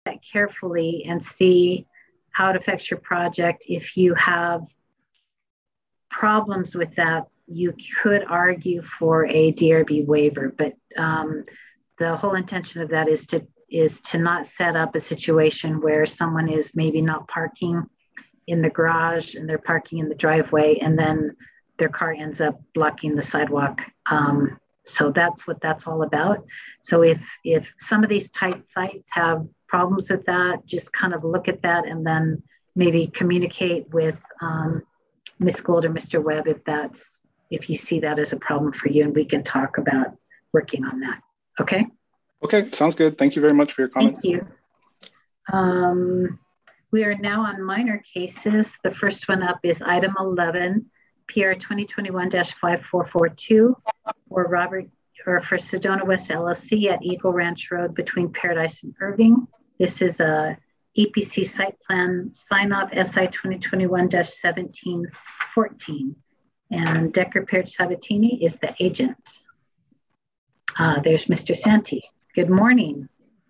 that carefully and see how it affects your project. If you have problems with that, you could argue for a DRB waiver, but the whole intention of that is to not set up a situation where someone is maybe not parking in the garage and they're parking in the driveway, and then their car ends up blocking the sidewalk. So that's what that's all about. So if some of these tight sites have problems with that, just kind of look at that and then maybe communicate with Ms. Gould or Mr. Webb if you see that as a problem for you, and we can talk about working on that. Okay? Okay, sounds good. Thank you very much for your comments. Thank you. We are now on minor cases. The first one up is item 11, PR 2021-5442, for Sedona West LLC at Eagle Ranch Road between Paradise and Irving. This is a EPC site plan sign-off SI 2021-1714. And Decker Parish Sabatini is the agent. There's Mr. Santee. Good morning.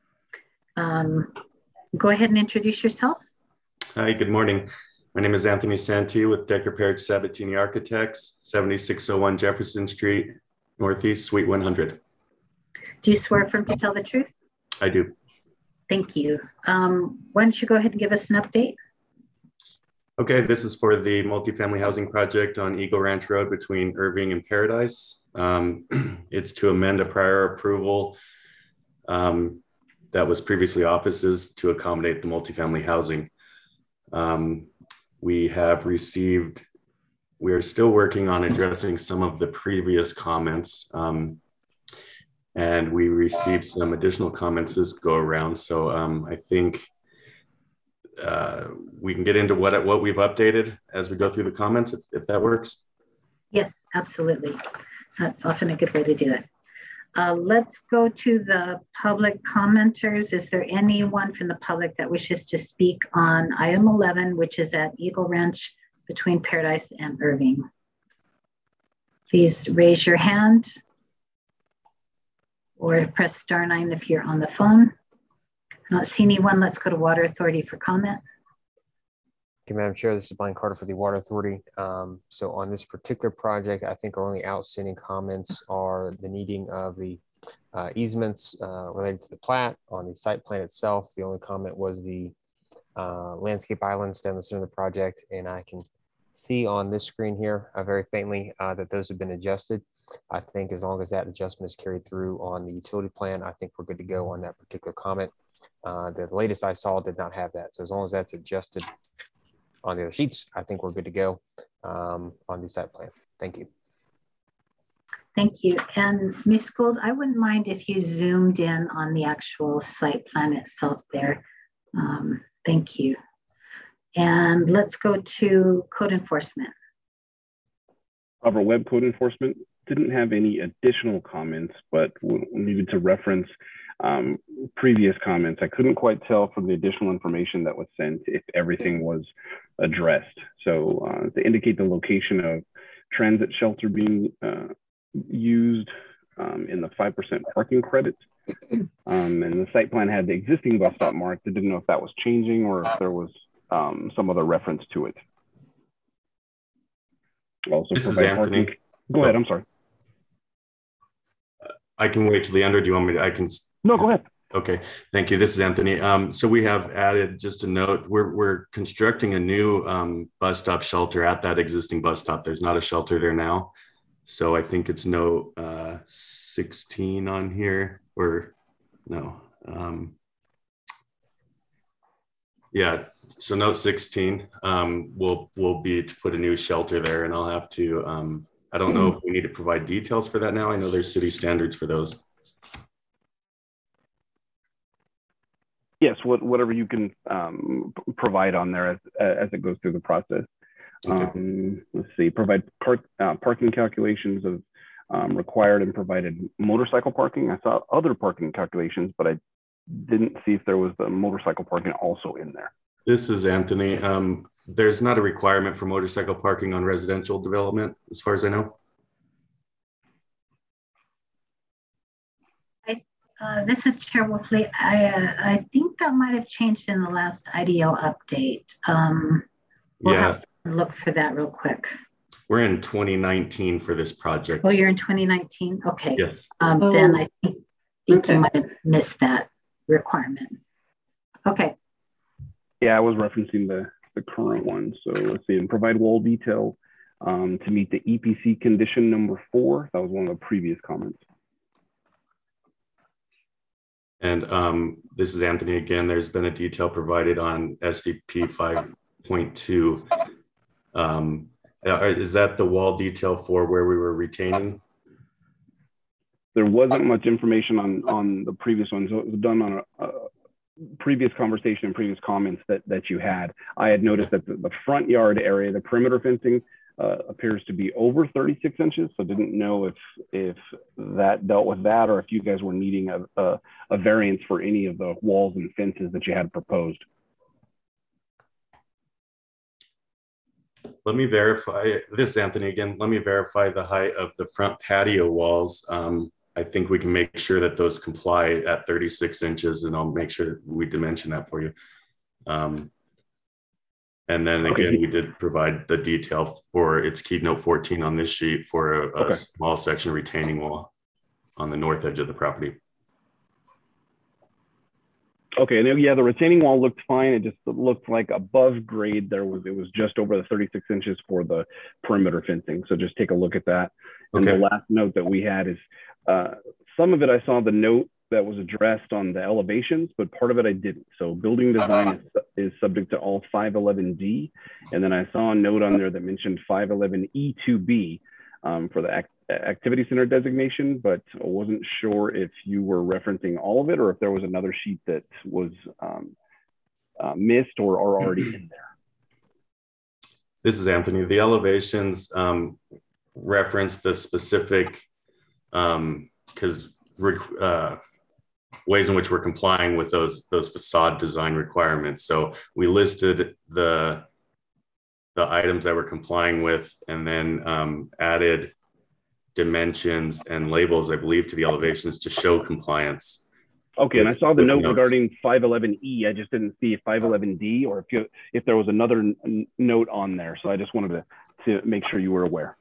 Go ahead and introduce yourself. Hi, good morning. My name is Anthony Santee with Decker Parish Sabatini Architects, 7601 Jefferson Street, Northeast, Suite 100. Do you swear affirm to tell the truth? I do. Thank you. Why don't you go ahead and give us an update? Okay, this is for the multifamily housing project on Eagle Ranch Road between Irving and Paradise. It's to amend a prior approval that was previously offices to accommodate the multifamily housing. We are still working on addressing some of the previous comments, and we received some additional comments this go around. So I think we can get into what we've updated as we go through the comments, if that works. Yes, absolutely. That's often a good way to do it. Let's go to the public commenters. Is there anyone from the public that wishes to speak on item 11, which is at Eagle Ranch between Paradise and Irving? Please raise your hand or press star 9 if you're on the phone. I don't see anyone. Let's go to Water Authority for comment. Thank you, Madam Chair. This is Brian Carter for the Water Authority. So on this particular project, I think our only outstanding comments are the needing of the easements related to the plat. On the site plan itself, the only comment was the landscape islands down the center of the project. And I can see on this screen here very faintly that those have been adjusted. I think as long as that adjustment is carried through on the utility plan, I think we're good to go on that particular comment. The latest I saw did not have that. So as long as that's adjusted on the other sheets, I think we're good to go on the site plan. Thank you. Thank you. And Ms. Gould, I wouldn't mind if you zoomed in on the actual site plan itself there. Thank you. And let's go to code enforcement. Robert Webb, code enforcement. Didn't have any additional comments, but needed to reference previous comments. I couldn't quite tell from the additional information that was sent if everything was addressed. So to indicate the location of transit shelter being used in the 5% parking credit. And the site plan had the existing bus stop marked. I didn't know if that was changing or if there was some other reference to it. Also, this is Anthony. Parking. Go ahead, I'm sorry. I can wait till the end, or do you want me to, No, go ahead. Okay, thank you. This is Anthony. So we have added, just a note, we're constructing a new bus stop shelter at that existing bus stop. There's not a shelter there now. So I think it's note 16 on here, or no. Yeah, so note 16 will be to put a new shelter there, and I'll have to, I don't know if we need to provide details for that now. I know there's city standards for those. Yes, whatever you can provide on there as it goes through the process. Okay. Let's see, provide parking calculations of required and provided motorcycle parking. I saw other parking calculations, but I didn't see if there was the motorcycle parking also in there. This is Anthony. There's not a requirement for motorcycle parking on residential development, as far as I know. This is Chair Wolfley. I think that might have changed in the last IDO update. We'll have to look for that real quick. We're in 2019 for this project. Oh, you're in 2019? Okay. Yes. Then I think you might have missed that requirement. Okay. Yeah, I was referencing the current one. So let's see, and provide wall detail to meet the EPC condition number 4. That was one of the previous comments. And this is Anthony again. There's been a detail provided on SDP 5.2. Is that the wall detail for where we were retaining? There wasn't much information on the previous one, so it was done on a previous conversation and previous comments that you had. I had noticed that the front yard area, the perimeter fencing, appears to be over 36 inches. So didn't know if that dealt with that, or if you guys were needing a variance for any of the walls and fences that you had proposed. Let me verify, this is Anthony again, let me verify the height of the front patio walls. I think we can make sure that those comply at 36 inches, and I'll make sure that we dimension that for you. And then again, we did provide the detail for its keynote 14 on this sheet for a small section retaining wall on the north edge of the property. Okay, and yeah, the retaining wall looked fine. It just looked like above grade. It was just over the 36 inches for the perimeter fencing. So just take a look at that. And the last note that we had is some of it I saw the note that was addressed on the elevations, but part of it I didn't. So building design is subject to all 511D. And then I saw a note on there that mentioned 511E2B for the activity center designation, but I wasn't sure if you were referencing all of it or if there was another sheet that was missed or already in there. This is Anthony. The elevations reference the specific ways in which we're complying with those facade design requirements. So we listed the items that we're complying with, and then added dimensions and labels, I believe, to the elevations to show compliance. Okay, and I saw the note regarding 511E. I just didn't see 511D, or if there was another note on there. So I just wanted to make sure you were aware.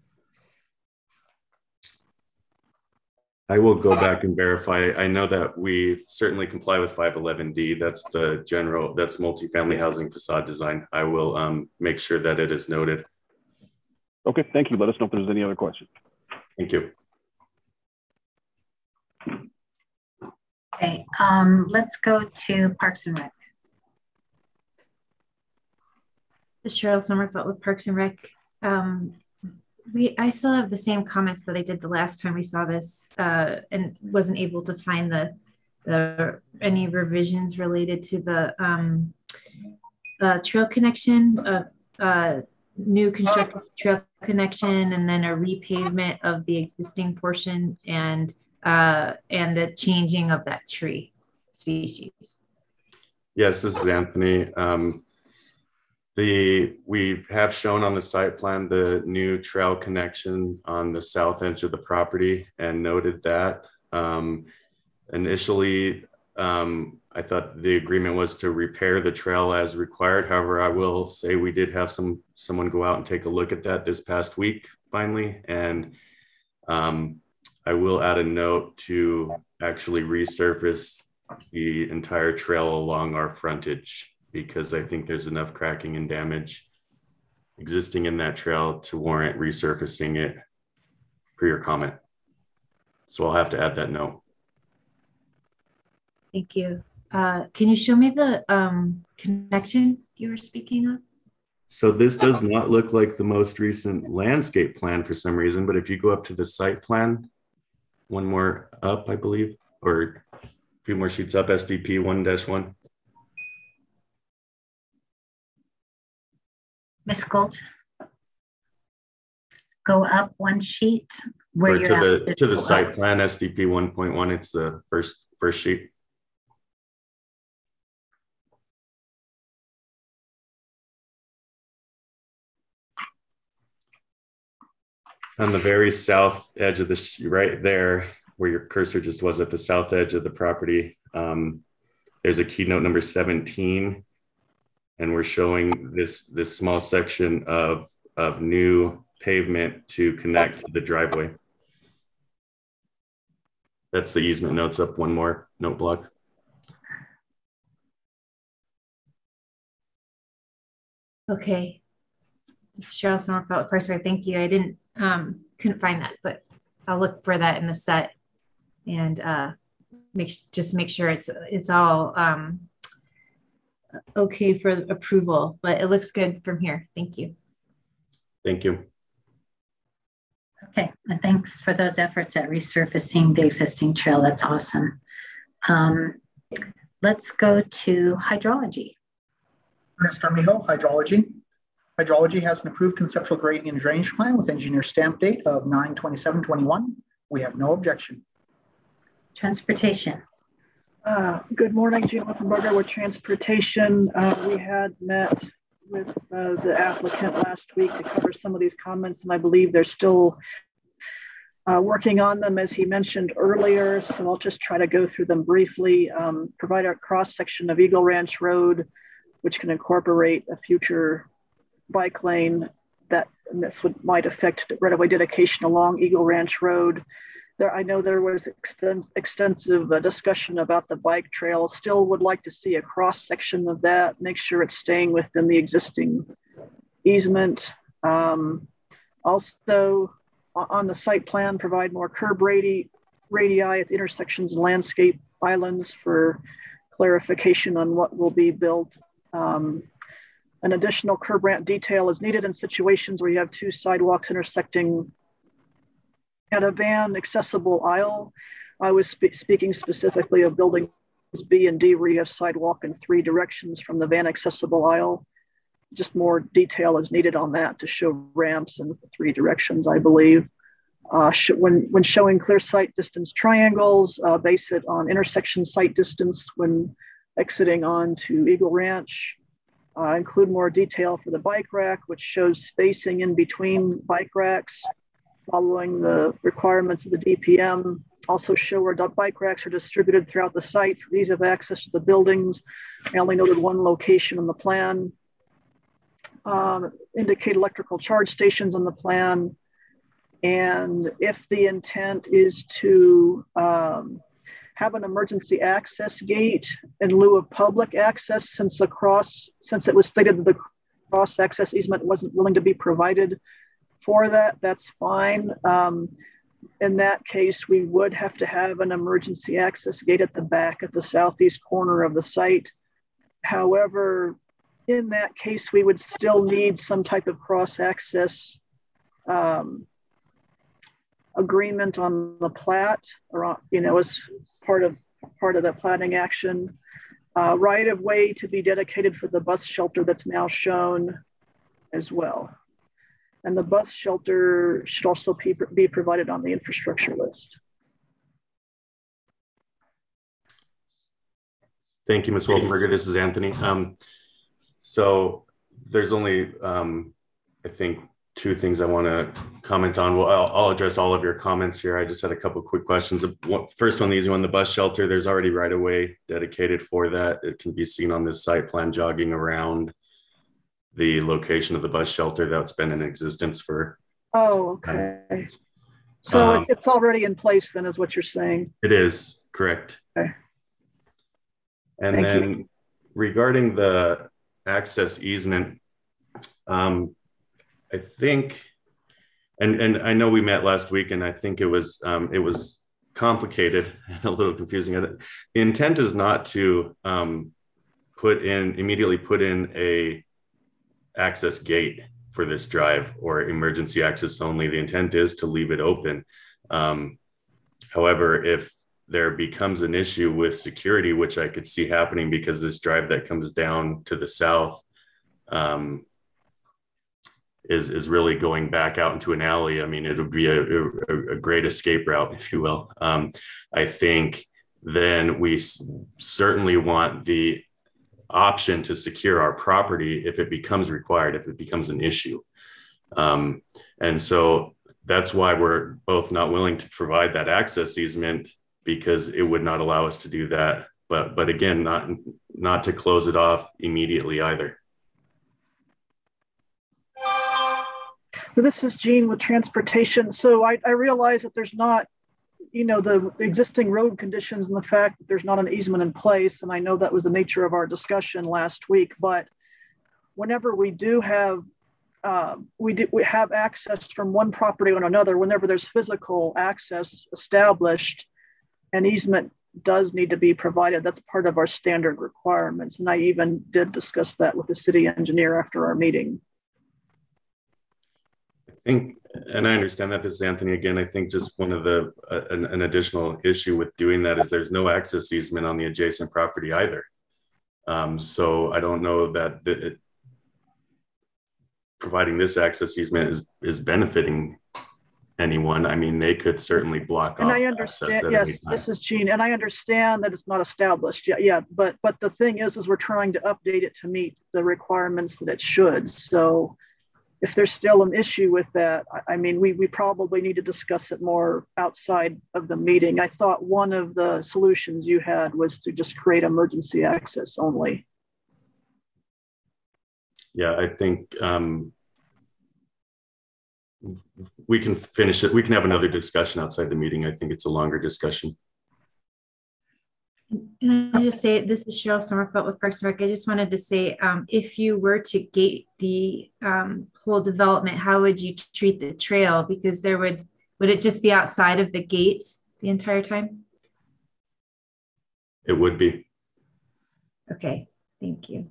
I will go back and verify. I know that we certainly comply with 511D. That's the general, that's multifamily housing facade design. I will make sure that it is noted. Okay, thank you. Let us know if there's any other questions. Thank you. Okay, let's go to Parks and Rec. This is Cheryl Sommerfeld with Parks and Rec. I still have the same comments that I did the last time we saw this, and wasn't able to find any revisions related to the trail connection, new constructed trail connection, and then a repavement of the existing portion, and the changing of that tree species. Yes, this is Anthony. We have shown on the site plan the new trail connection on the south edge of the property and noted that. Initially, I thought the agreement was to repair the trail as required. However, I will say we did have someone go out and take a look at that this past week finally. And I will add a note to actually resurface the entire trail along our frontage, because I think there's enough cracking and damage existing in that trail to warrant resurfacing it per your comment. So I'll have to add that note. Thank you. Can you show me the connection you were speaking of? So this does not look like the most recent landscape plan for some reason, but if you go up to the site plan, one more up, I believe, or a few more sheets up, SDP 1-1. Ms. Gold, go up one sheet where you're to the site plan, SDP 1.1. It's the first sheet. On the very south edge of this, right there, where your cursor just was at the south edge of the property, there's a keynote number 17, and we're showing this small section of new pavement to connect to the driveway. That's the easement notes up one more note block. Okay. This is Cheryl Sommerfeld, Parks and Rec. Thank you. I couldn't find that, but I'll look for that in the set and make sure it's all okay for approval, but it looks good from here. Thank you. Thank you. Okay, and thanks for those efforts at resurfacing the existing trail. That's awesome. Let's go to hydrology. Ernest Armijo, hydrology. Hydrology has an approved conceptual grading and drainage plan with engineer stamp date of 9/27/21. We have no objection. Transportation. Good morning, Gina Liffenberger with Transportation. We had met with the applicant last week to cover some of these comments, and I believe they're still working on them, as he mentioned earlier. So I'll just try to go through them briefly. Provide a cross section of Eagle Ranch Road, which can incorporate a future bike lane might affect right-of-way dedication along Eagle Ranch Road. I know there was extensive discussion about the bike trail. Still would like to see a cross section of that, make sure it's staying within the existing easement. Also on the site plan, provide more curb radii at the intersections and landscape islands for clarification on what will be built. An additional curb ramp detail is needed in situations where you have two sidewalks intersecting at a van accessible aisle. I was speaking specifically of buildings B and D where you have sidewalk in three directions from the van accessible aisle. Just more detail is needed on that to show ramps in the three directions, I believe. When showing clear sight distance triangles, base it on intersection sight distance when exiting onto Eagle Ranch. Include more detail for the bike rack, which shows spacing in between bike racks, following the requirements of the DPM. Also show where bike racks are distributed throughout the site for ease of access to the buildings. I only noted one location on the plan. Indicate electrical charge stations on the plan. And if the intent is to have an emergency access gate in lieu of public access, since it was stated that the cross access easement wasn't willing to be provided for that, that's fine. In that case, we would have to have an emergency access gate at the back at the southeast corner of the site. However, in that case, we would still need some type of cross access agreement on the plat, or as part of the platting action. Right of way to be dedicated for the bus shelter that's now shown as well. And the bus shelter should also be provided on the infrastructure list. Thank you, Ms. Woldenberger. This is Anthony. So there's only, I think, two things I want to comment on. Well, I'll address all of your comments here. I just had a couple of quick questions. First one, the easy one, the bus shelter. There's already right of way dedicated for that. It can be seen on this site plan jogging around the location of the bus shelter that's been in existence for. Oh, okay. So it's already in place then, is what you're saying? It is, correct. Okay. And Thank then you. Regarding the access easement, I think, and I know we met last week, and I think it was complicated and a little confusing. The intent is not to immediately put in a access gate for this drive or emergency access only. The intent is to leave it open. However, if there becomes an issue with security, which I could see happening because this drive that comes down to the south is really going back out into an alley. I mean, it would be a great escape route, if you will. I think then we certainly want the option to secure our property if it becomes required, if it becomes an issue. And so that's why we're both not willing to provide that access easement, because it would not allow us to do that. But again, not to close it off immediately either. This is Jean with transportation. So I realize that there's not, the existing road conditions and the fact that there's not an easement in place. And I know that was the nature of our discussion last week, but whenever we do have, we have access from one property on another, whenever there's physical access established, an easement does need to be provided. That's part of our standard requirements. And I even did discuss that with the city engineer after our meeting. I think, and I understand that, this is Anthony again, I think just one of the, an additional issue with doing that is there's no access easement on the adjacent property either. So I don't know that providing this access easement is benefiting anyone. I mean, they could certainly block off. And I understand, yes, this is Jean, and I understand that it's not established yet. Yeah, but the thing is we're trying to update it to meet the requirements that it should. So if there's still an issue with that, I mean, we probably need to discuss it more outside of the meeting. I thought one of the solutions you had was to just create emergency access only. Yeah, I think we can finish it. We can have another discussion outside the meeting. I think it's a longer discussion. And I just say, this is Cheryl Sommerfeld with Parks and Rec. I just wanted to say, if you were to gate the whole development, how would you treat the trail? Because there would it just be outside of the gate the entire time? It would be. Okay, thank you.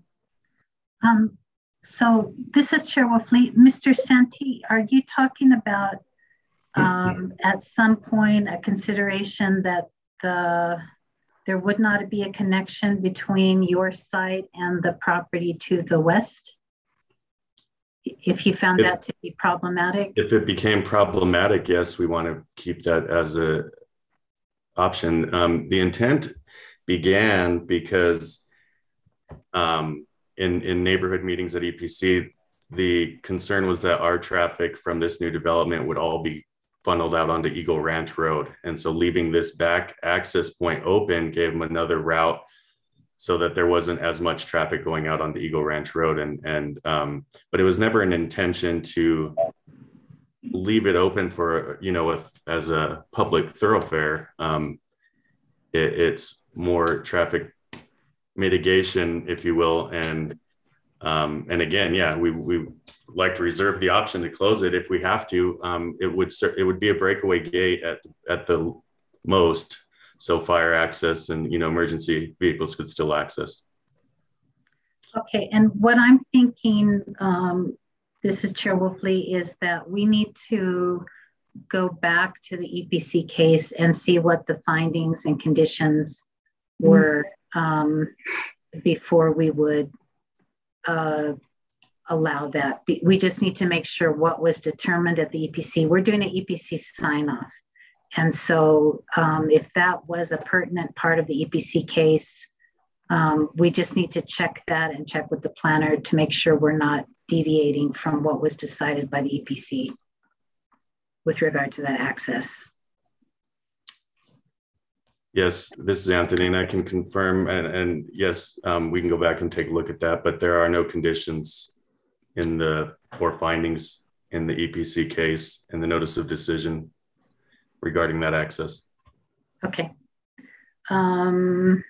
So this is Chair Wolfley. Mr. Santee, are you talking about at some point a consideration that there would not be a connection between your site and the property to the west? If you found that to be problematic? If it became problematic, yes, we want to keep that as a option. The intent began because in neighborhood meetings at EPC, the concern was that our traffic from this new development would all be funneled out onto Eagle Ranch Road. And so leaving this back access point open gave them another route so that there wasn't as much traffic going out on the Eagle Ranch Road. But it was never an intention to leave it open for, as a public thoroughfare. It's more traffic mitigation, if you will. And again, yeah, we like to reserve the option to close it if we have to. It would be a breakaway gate at the most, so fire access and emergency vehicles could still access. Okay, and what I'm thinking, this is Chair Wolfley, is that we need to go back to the EPC case and see what the findings and conditions were before we would allow that. We just need to make sure what was determined at the EPC. We're doing an EPC sign off. And so if that was a pertinent part of the EPC case, we just need to check that and check with the planner to make sure we're not deviating from what was decided by the EPC with regard to that access. Yes, this is Anthony, and I can confirm, and yes, we can go back and take a look at that, but there are no conditions or findings in the EPC case and the notice of decision regarding that access. Okay. And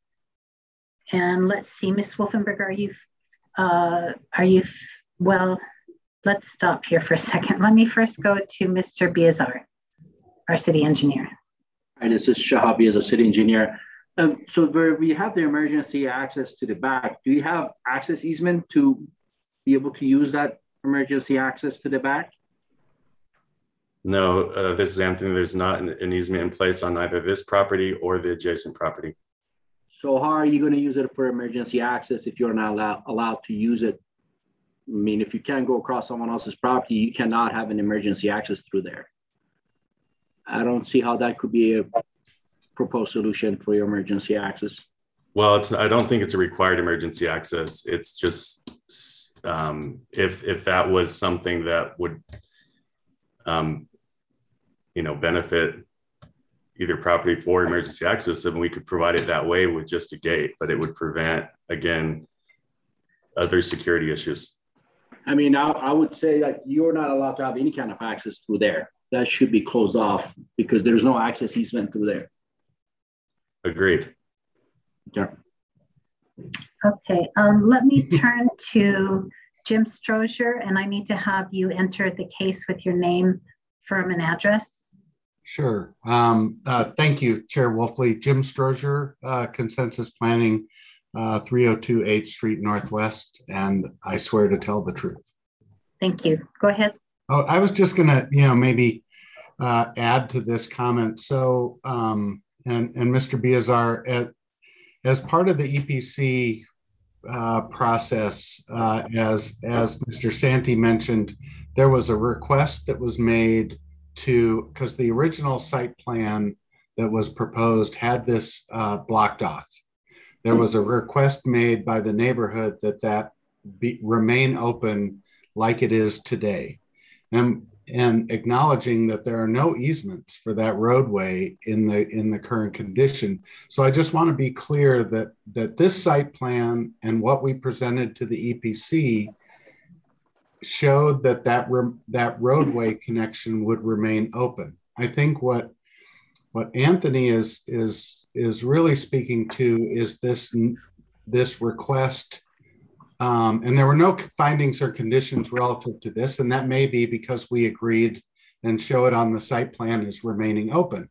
let's see, Ms. Wolfenberg, are you, well, let's stop here for a second. Let me first go to Mr. Biazar, our city engineer. Hi, this is Shahabi as a city engineer. So where we have the emergency access to the back, do you have access easement to be able to use that emergency access to the back? No, this is Anthony. There's not an easement in place on either this property or the adjacent property. So how are you going to use it for emergency access if you're not allowed to use it? I mean, if you can't go across someone else's property, you cannot have an emergency access through there. I don't see how that could be a proposed solution for your emergency access. Well, I don't think it's a required emergency access. It's just if that was something that would benefit either property for emergency access, then we could provide it that way with just a gate, but it would prevent, again, other security issues. I mean, I would say that you're not allowed to have any kind of access through there. That should be closed off because there's no access easement through there. Agreed. Yeah. Okay, let me turn to Jim Strozier, and I need to have you enter the case with your name, firm, and address. Sure. Thank you, Chair Wolfley. Jim Strozier, Consensus Planning, 302 8th Street Northwest, and I swear to tell the truth. Thank you. Go ahead. Oh, I was just going to, maybe add to this comment. So, and Mr. Biazar, as part of the EPC process, as Mr. Santi mentioned, there was a request that was made because the original site plan that was proposed had this blocked off. There was a request made by the neighborhood that remain open like it is today. And acknowledging that there are no easements for that roadway in the current condition. So I just want to be clear that this site plan and what we presented to the EPC showed that roadway connection would remain open. I think what Anthony is really speaking to is this request. And there were no findings or conditions relative to this, and that may be because we agreed and show it on the site plan as remaining open.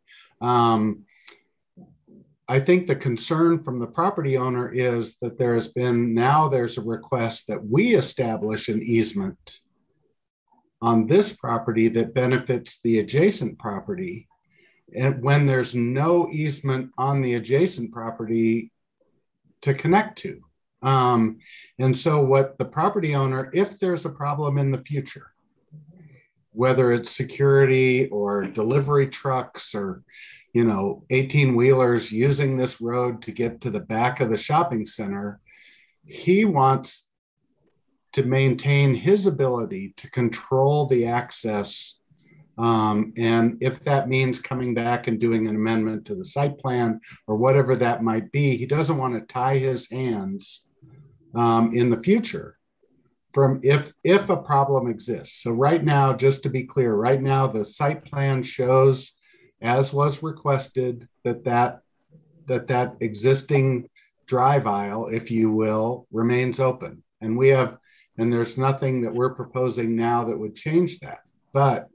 I think the concern from the property owner is that there's a request that we establish an easement on this property that benefits the adjacent property, and when there's no easement on the adjacent property to connect to. And so what the property owner, if there's a problem in the future, whether it's security or delivery trucks or 18-wheelers using this road to get to the back of the shopping center, he wants to maintain his ability to control the access. And if that means coming back and doing an amendment to the site plan or whatever that might be, he doesn't want to tie his hands in the future from if a problem exists. So right now, just to be clear, right now the site plan shows, as was requested, that existing drive aisle, if you will, remains open. And there's nothing that we're proposing now that would change that. But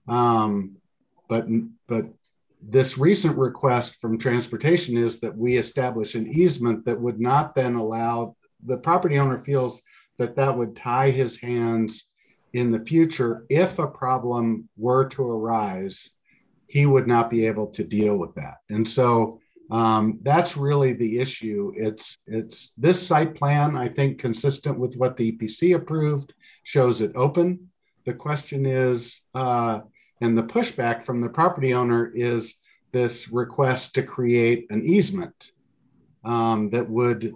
this recent request from transportation is that we establish an easement that would not then allow, the property owner feels that would tie his hands in the future. If a problem were to arise, he would not be able to deal with that. And so that's really the issue. It's this site plan, I think, consistent with what the EPC approved, shows it open. The question is, and the pushback from the property owner is this request to create an easement that would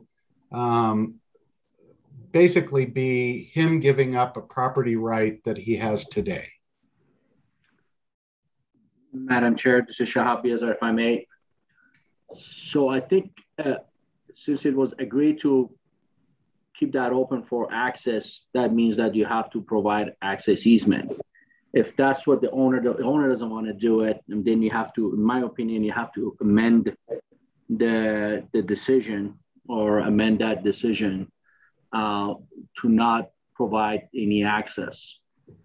basically be him giving up a property right that he has today. Madam Chair, this is Shahab Biazar, if I may. So I think since it was agreed to keep that open for access, that means that you have to provide access easement. If that's what the owner doesn't want to do it, and then you have to, in my opinion, you have to amend the decision or amend that decision to not provide any access.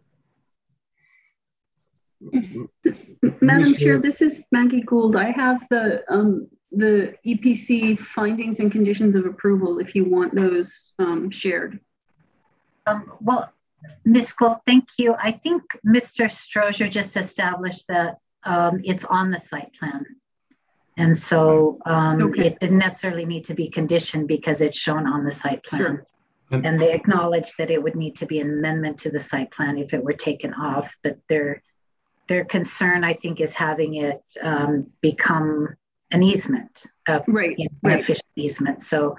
Madam Chair, this is Maggie Gould. I have the EPC findings and conditions of approval if you want those shared. Well, Ms. Gould, thank you. I think Mr. Strozier just established that it's on the site plan. And so okay. It didn't necessarily need to be conditioned because it's shown on the site plan. Sure. And they acknowledged that it would need to be an amendment to the site plan if it were taken off. But their concern, I think, is having it become an easement, right, an official easement. So,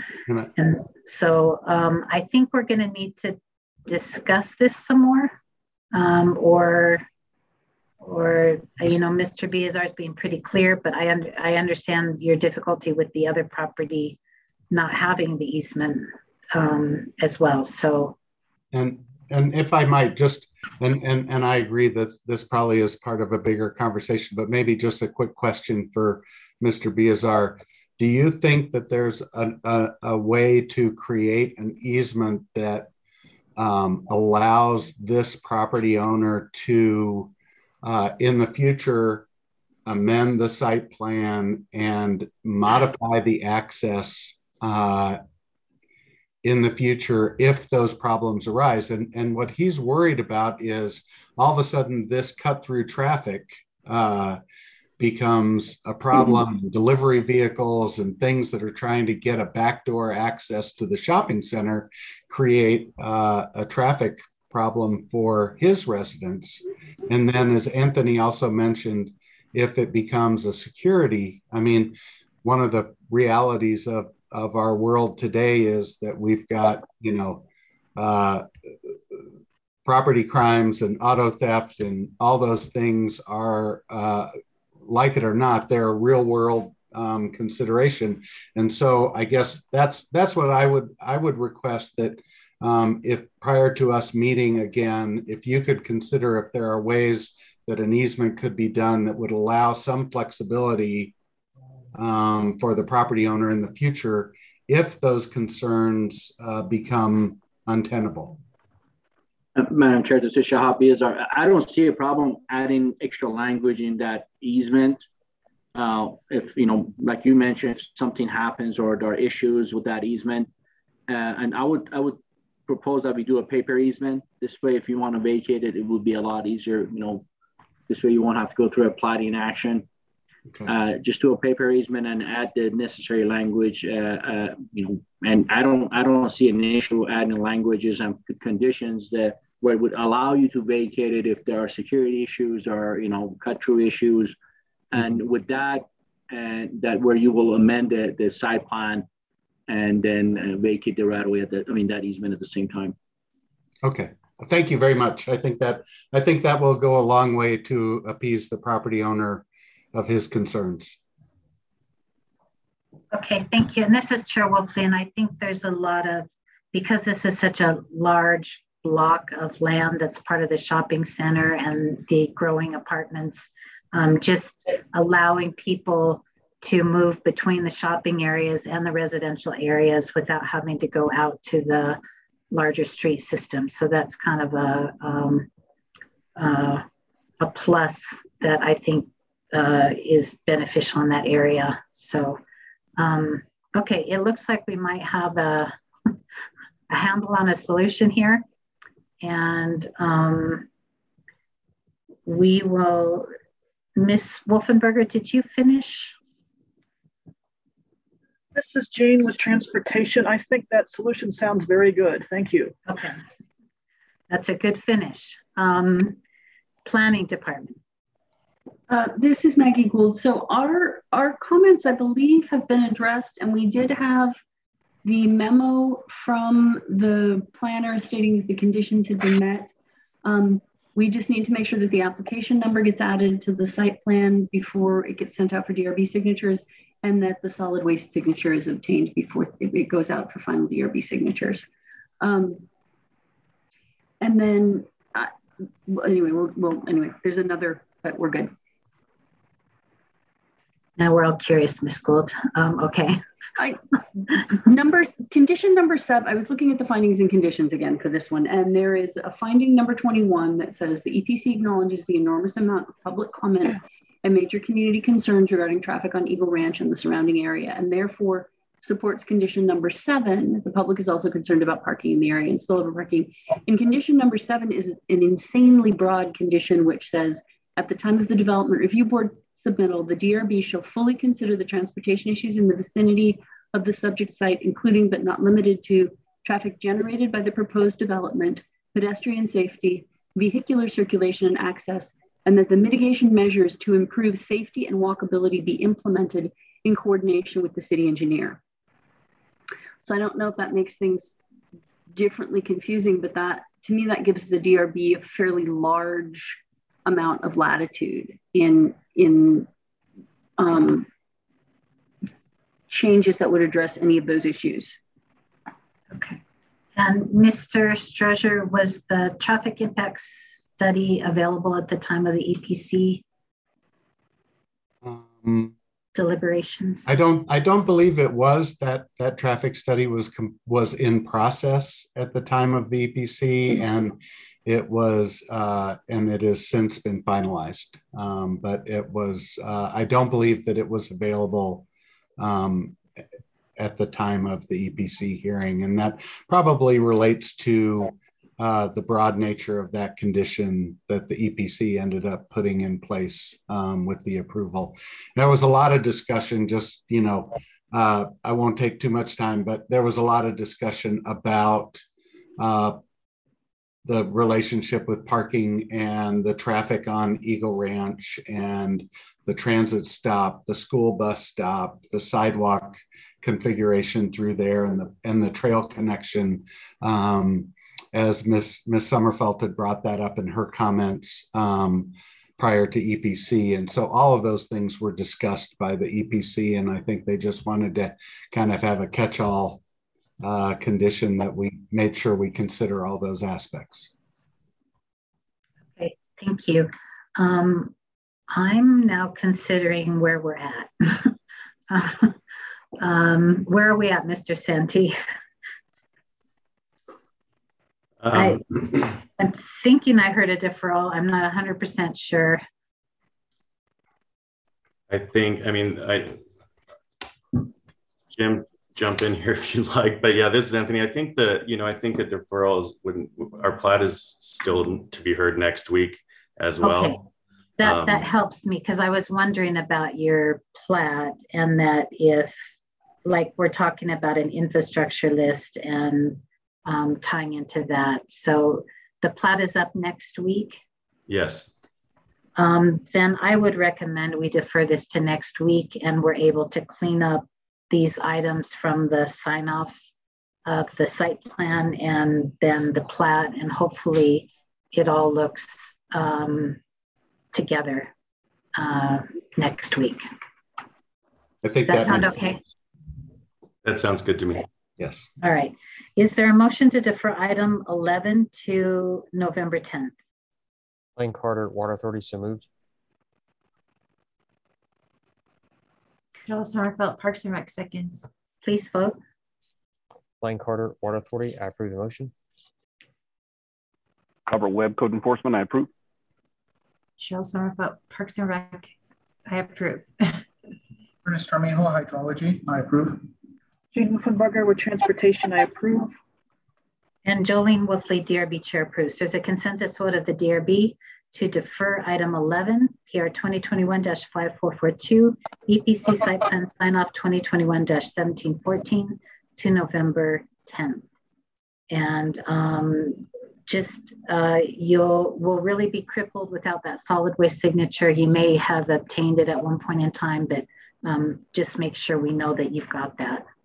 I think we're going to need to discuss this some more, or Mr. Biazar is being pretty clear, but I understand your difficulty with the other property not having the easement as well. So, and if I might just, and I agree that this probably is part of a bigger conversation, but maybe just a quick question for Mr. Biazar. Do you think that there's a way to create an easement that allows this property owner to, in the future, amend the site plan and modify the access in the future if those problems arise? And what he's worried about is all of a sudden this cut through traffic becomes a problem. Delivery vehicles and things that are trying to get a backdoor access to the shopping center create a traffic problem for his residents. And then, as Anthony also mentioned, if it becomes a security, I mean, one of the realities of our world today is that we've got, property crimes and auto theft and all those things are, like it or not, they're a real world consideration. And so I guess that's what I would request, that if prior to us meeting again, if you could consider if there are ways that an easement could be done that would allow some flexibility for the property owner in the future if those concerns become untenable. Madam Chair, this is Shahab Biazar. I don't see a problem adding extra language in that easement. If, like you mentioned, if something happens or there are issues with that easement, and I would propose that we do a paper easement. This way, if you want to vacate it, it would be a lot easier. This way you won't have to go through a plating action. Okay. Just do a paper easement and add the necessary language. And I don't see an issue adding languages and conditions that where it would allow you to vacate it if there are security issues or cut through issues, and with that, and that where you will amend the site plan and then vacate the right of way that easement at the same time. Okay. Thank you very much. I think that will go a long way to appease the property owner of his concerns. Okay, thank you. And this is Chair Wolfley, and I think there's a lot of, because this is such a large block of land that's part of the shopping center and the growing apartments, just allowing people to move between the shopping areas and the residential areas without having to go out to the larger street system. So that's kind of a plus that I think is beneficial in that area. So, okay, it looks like we might have a handle on a solution here. And we will, Ms. Wolfenberger, did you finish? This is Jane with Transportation. I think that solution sounds very good. Thank you. Okay, that's a good finish. Planning Department. This is Maggie Gould. So our comments, I believe, have been addressed, and we did have the memo from the planner stating that the conditions had been met. We just need to make sure that the application number gets added to the site plan before it gets sent out for DRB signatures, and that the solid waste signature is obtained before it goes out for final DRB signatures. And then, anyway, there's another, but we're good. Now we're all curious, Ms. Gould. Okay. Condition number 7, I was looking at the findings and conditions again for this one, and there is a finding number 21 that says the EPC acknowledges the enormous amount of public comment and major community concerns regarding traffic on Eagle Ranch and the surrounding area, and therefore supports condition number 7. The public is also concerned about parking in the area and spillover parking. And condition number 7 is an insanely broad condition which says, at the time of the Development Review Board submittal, the DRB shall fully consider the transportation issues in the vicinity of the subject site, including but not limited to traffic generated by the proposed development, pedestrian safety, vehicular circulation and access, and that the mitigation measures to improve safety and walkability be implemented in coordination with the city engineer. So I don't know if that makes things differently confusing, but that, to me, that gives the DRB a fairly large amount of latitude in changes that would address any of those issues. Okay. And Mr. Struzzer, was the traffic impact study available at the time of the EPC deliberations? I don't believe it was. That traffic study was in process at the time of the EPC, and it was and it has since been finalized. But it was I don't believe that it was available at the time of the EPC hearing, and that probably relates to the broad nature of that condition that the EPC ended up putting in place with the approval. There was a lot of discussion, just, I won't take too much time, but there was a lot of discussion about the relationship with parking and the traffic on Eagle Ranch and the transit stop, the school bus stop, the sidewalk configuration through there, and the trail connection. As Miss Sommerfeld had brought that up in her comments prior to EPC. And so all of those things were discussed by the EPC, and I think they just wanted to kind of have a catch-all condition that we made sure we consider all those aspects. Okay, thank you. I'm now considering where we're at. Where are we at, Mr. Santee? I'm thinking I heard a deferral. I'm not 100% sure. Jim, jump in here if you like, but yeah, this is Anthony. I think the deferrals our plat is still to be heard next week as well. Okay. That helps me, because I was wondering about your plat, and that if, like, we're talking about an infrastructure list and tying into that. So the plat is up next week? Yes. Then I would recommend we defer this to next week, and we're able to clean up these items from the sign off of the site plan and then the plat, and hopefully it all looks together next week. I think Does that sound okay? That sounds good to me. Yes. All right. Is there a motion to defer item 11 to November 10th? Blaine Carter, Water Authority, so moved. Cheryl Sommerfeld, Parks and Rec, seconds. Please vote. Blaine Carter, Water Authority, I approve the motion. Robert Webb, Code Enforcement, I approve. Cheryl Sommerfeld, Parks and Rec, I approve. Ernest Armijo, Hydrology, I approve. Jane Muffenbarger with Transportation, I approve. And Jolene Wolfley, DRB Chair, approves. There's a consensus vote of the DRB to defer item 11, PR 2021-5442, EPC Site Plan Sign-Off 2021-1714 to November 10th. And we'll really be crippled without that solid waste signature. You may have obtained it at one point in time, but just make sure we know that you've got that.